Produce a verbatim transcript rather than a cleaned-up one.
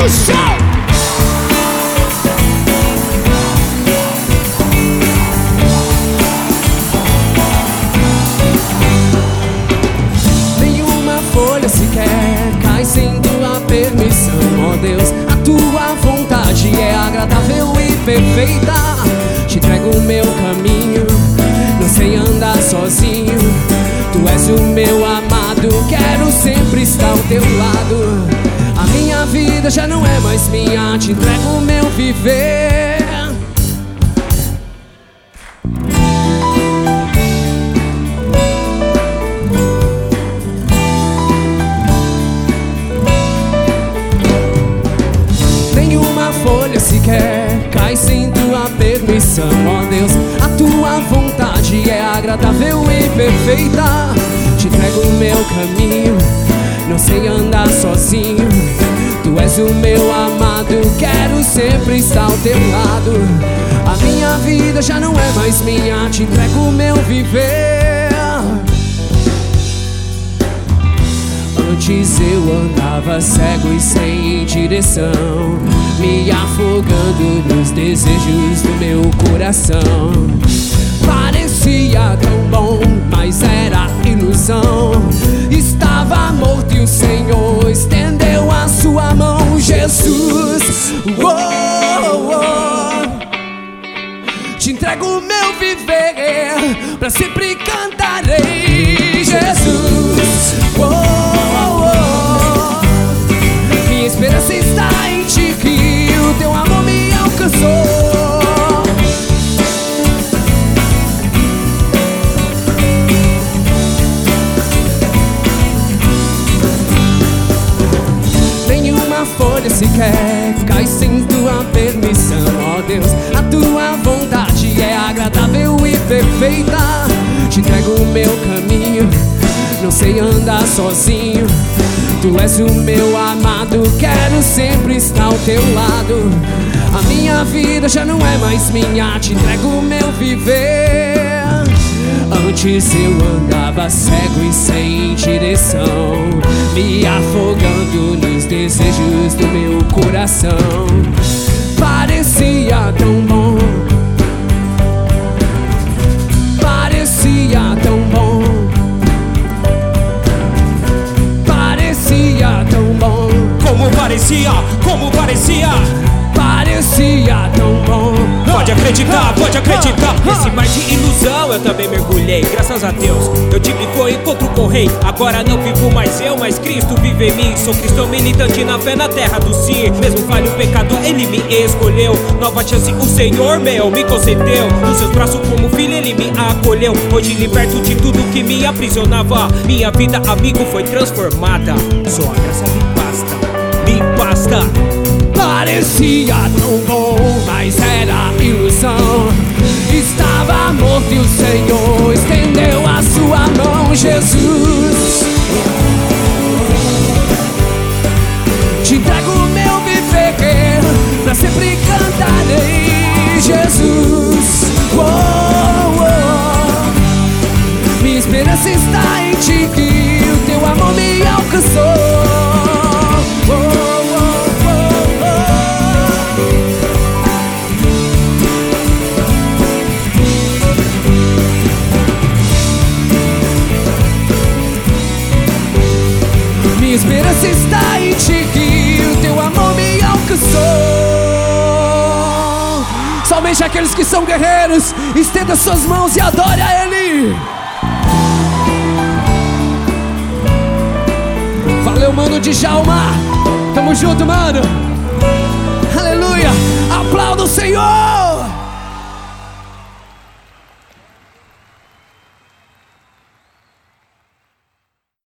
no chão. Nenhuma folha sequer cai sem tua permissão, ó Deus. A tua vontade é agradável e perfeita. Te entrego o meu caminho, não sei andar sozinho. Tu és o meu amado, quero sempre estar ao teu lado. A minha vida já não é mais minha, te entrego o meu viver. Nenhuma folha sequer cai sem tua permissão, ó Deus. A tua vontade é agradável e perfeita. Te entrego o meu caminho, não sei andar sozinho. Tu és o meu amado, quero sempre estar ao teu lado. A minha vida já não é mais minha, te entrego o meu viver. Antes eu andava cego e sem direção, me afogando nos desejos do meu coração. Parecia tão bom, mas era ilusão. Estava morto e o Senhor estendeu a sua mão. Jesus, oh, oh. Te entrego o meu viver, pra sempre cantarei. Jesus, oh, oh. Minha esperança está em ti, que o teu amor me alcançou. Folha sequer cai sem tua permissão, ó Deus. A tua vontade é agradável e perfeita. Te entrego o meu caminho, não sei andar sozinho. Tu és o meu amado, quero sempre estar ao teu lado. A minha vida já não é mais minha, te entrego o meu viver. Antes eu andava cego e sem direção, me afogando nos desejos do meu coração. Parecia tão bom, parecia tão bom, parecia tão bom. Como parecia, como parecia, parecia tão bom. Pode acreditar, pode acreditar. Nesse mar de ilusão eu também mergulhei, graças a Deus. Eu tive foi encontro com o rei. Agora não vivo mais eu, mas Cristo vive em mim. Sou cristão militante na fé na terra do sim. Mesmo falho pecador, Ele me escolheu. Nova chance o Senhor meu me concedeu. Nos seus braços como filho Ele me acolheu. Hoje liberto de tudo que me aprisionava. Minha vida, amigo, foi transformada. Só a graça me basta, me basta. Parecia tão bom, mas era ilusão. Estava morto e o Senhor estendeu a sua mão. Jesus, te entrego o meu viver, pra sempre cantarei. Jesus, oh, oh. Minha esperança está em ti, que o teu amor me alcançou. Oh, minha esperança está em ti, que o teu amor me alcançou. Somente aqueles que são guerreiros, estenda suas mãos e adore a Ele. Valeu, mano, Djalma. Tamo junto, mano. Aleluia. Aplauda o Senhor.